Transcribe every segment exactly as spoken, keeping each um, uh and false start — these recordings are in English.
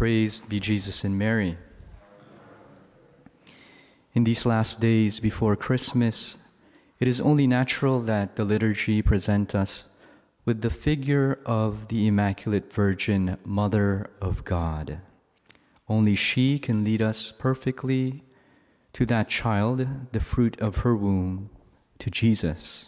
Praised be Jesus and Mary. In these last days before Christmas, it is only natural that the liturgy present us with the figure of the Immaculate Virgin, Mother of God. Only she can lead us perfectly to that child, the fruit of her womb, to Jesus.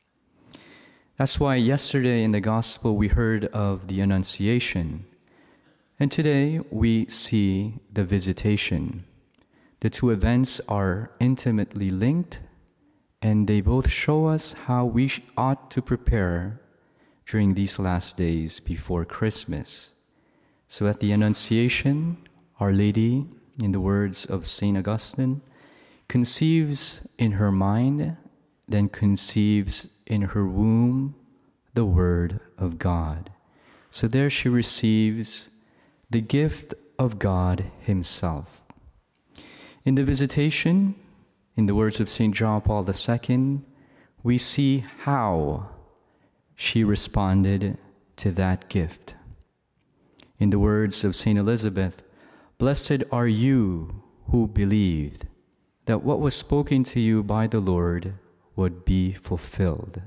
That's why yesterday in the Gospel we heard of the Annunciation, and today we see the Visitation. The two events are intimately linked, and they both show us how we ought to prepare during these last days before Christmas. So at the Annunciation, Our Lady, in the words of Saint Augustine, conceives in her mind, then conceives in her womb the Word of God. So there she receives the gift of God Himself. In the Visitation, in the words of Saint John Paul the Second, we see how she responded to that gift. In the words of Saint Elizabeth, "Blessed are you who believed that what was spoken to you by the Lord would be fulfilled."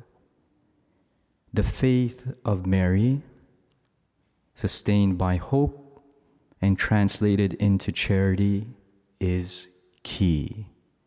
The faith of Mary, sustained by hope and translated into charity, is key.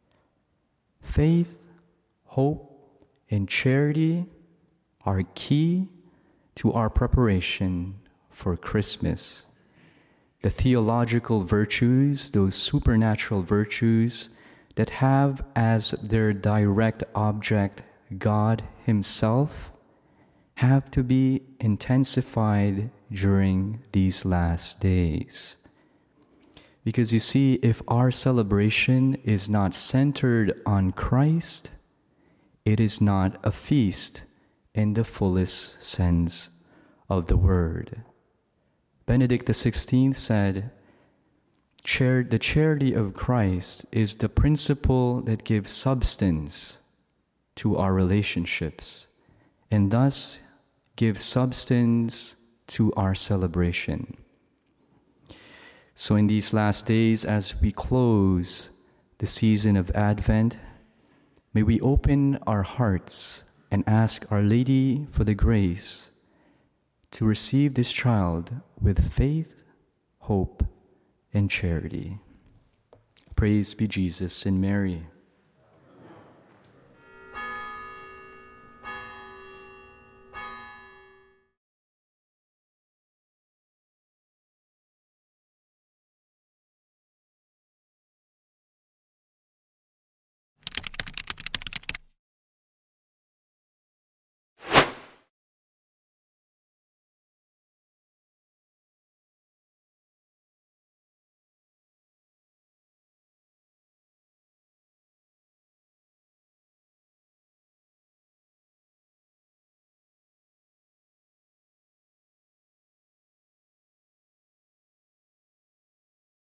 Faith, hope, and charity are key to our preparation for Christmas. The theological virtues, those supernatural virtues that have as their direct object God Himself, have to be intensified during these last days. Because you see, if our celebration is not centered on Christ, it is not a feast in the fullest sense of the word. Benedict the sixteenth said, Char- the charity of Christ is the principle that gives substance to our relationships, and thus gives substance to our celebration. So in these last days, as we close the season of Advent, may we open our hearts and ask Our Lady for the grace to receive this child with faith, hope, and charity. Praise be Jesus and Mary.